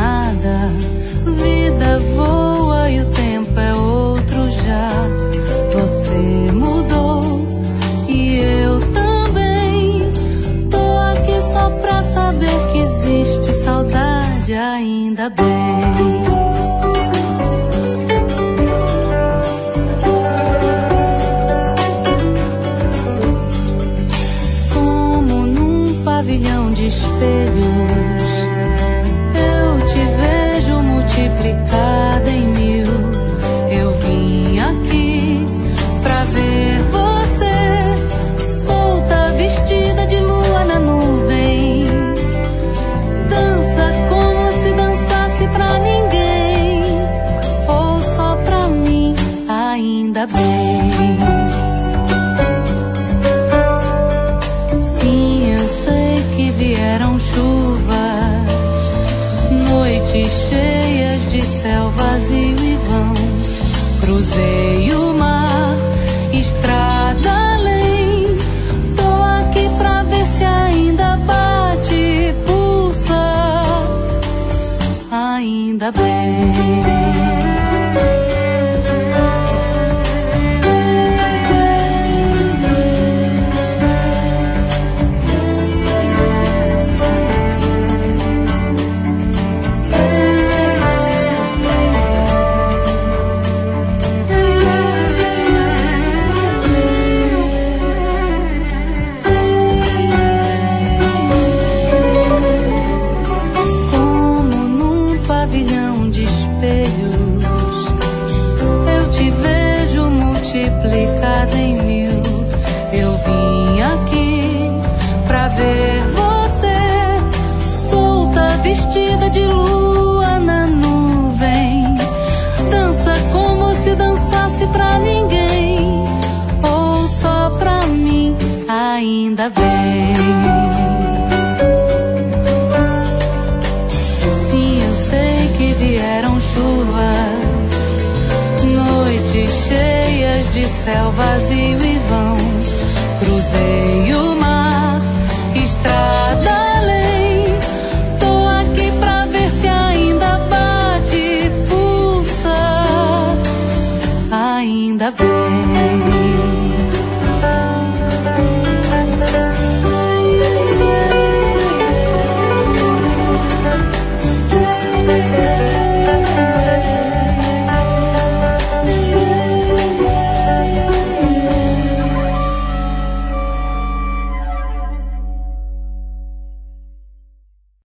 nada. Vida voa e o tempo é outro já. Você mudou e eu também. Tô aqui só pra saber que existe saudade, ainda bem. Pavilhão de espelhos, eu te vejo multiplicada em 1000. Eu vim aqui pra ver você, solta, vestida de lua na nuvem. Dança como se dançasse pra ninguém, ou só pra mim, ainda bem. Vieram chuvas, noites cheias de céu vazio e vão. Cruzei o mar, estrada além. Tô aqui pra ver se ainda bate, pulsa, ainda bem. Multiplicada em 1000, eu vim aqui pra ver você, solta, vestida de lua na nuvem. Dança como se dançasse pra ninguém, ou só pra mim, ainda bem. Sim, eu sei que vieram chuvas, noites cheias de céu vazio e vão. Cruzei